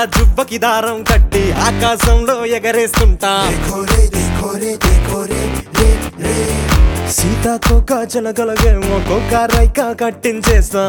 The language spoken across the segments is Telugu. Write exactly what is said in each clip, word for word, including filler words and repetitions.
జుబ్బకి దారం కట్టి ఆకాశంలో ఎగరేస్తుంటా సీతాకోక జలగలగేమో కోక రైక కట్టించేస్తా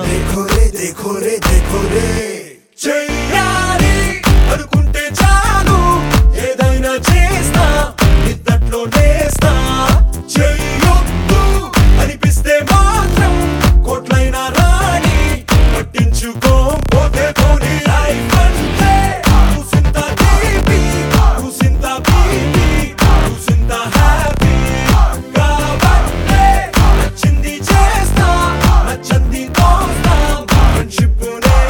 చెయ్యాలి అనుకుంటే చాలు ఏదైనా చేస్తా నిద్దట్లో నేస్తా చెయ్యొద్దు అనిపిస్తే మాత్రం కోట్లైన రాణి పట్టించుకోపోతే పోనీ లైఫ్ అంటే చూసింత తీపి చూసింత బీపీ చూసింత హ్యాపీ కాబట్టే నచ్చింది చేస్తా నచ్చంది తోస్తా ఫ్రెండ్షిప్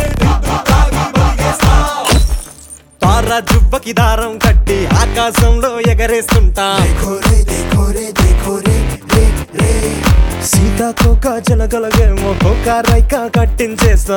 తారా జుబ్బకి దారం కట్టి ఆకాశంలో ఎగరేస్తుంటా సీతాకోక జలగలగేమో కోక రైక కట్టించేస్తా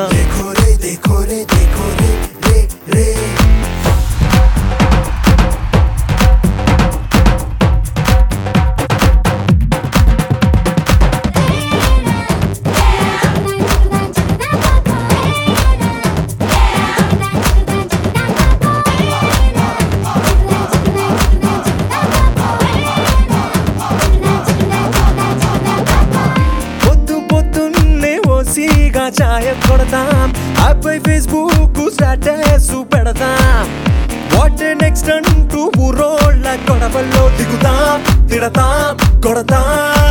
చాయ కొడతాం ఆపై ఫేస్బుక్ స్టేటస్ పెడతాం వాట్ నెక్స్ట్ అంటూ ఊరోళ్ళ గొడవల్లో దిగుతాం తిడతాం కొడతాం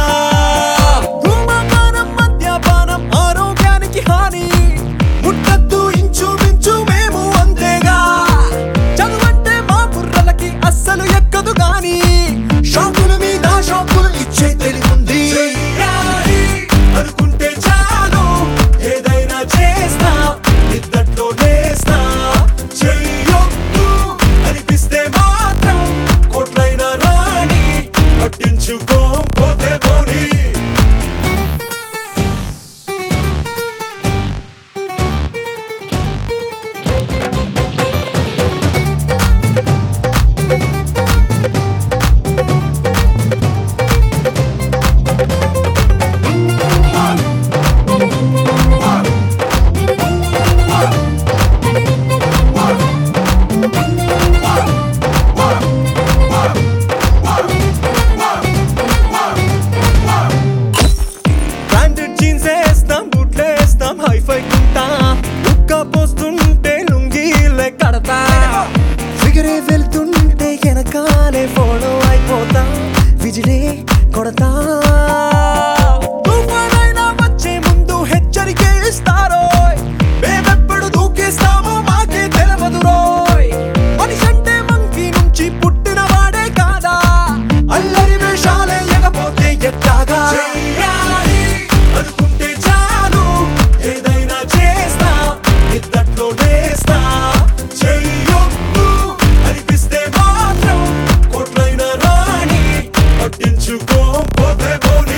ధూమపానం మద్యపానం ఆరోగ్యానికి హాని ముట్టద్దు ఇంచు మించు మేము అంతేగా చదువంటే మా బుర్రలకి అస్సలు ఎక్కదు గాని షాకుల మీద షాకులు ఇచ్చే తెలివుంది అనుకుంటే చాలు ఏదైనా చేస్తా నిద్దట్లో నేస్తా చెయ్యొద్దు అనిపిస్తే మాత్రం కోట్లైన రాణి పట్టించుకోపోతే పోనీ హైఫై కుంటా ఉక్క పోస్తుంటే లుంగీలే కడతా ఫిగరే వెళ్తుంటే వెనకాలే ఫాలో అయిపోతా విజిలే కొడతా తుఫానైనా వచ్చే ముందు హెచ్చరికే ఇస్తారో మేమెప్పుడు దూకేస్తామో మాకే తెలవదు రోయ్ మనిషంటే మంకీ నుంచి పుట్టిన వాడే కాదా అల్లరి వేషాలే ఎగపోతే ఎట్టాగా అనుకుంటే చాలు ఏదైనా చేస్తా నిద్దట్లో నేస్తా చెయ్యొద్దు అనిపిస్తే మాత్రం కోట్లైన రాణి పట్టించుకోపోతే పోనీ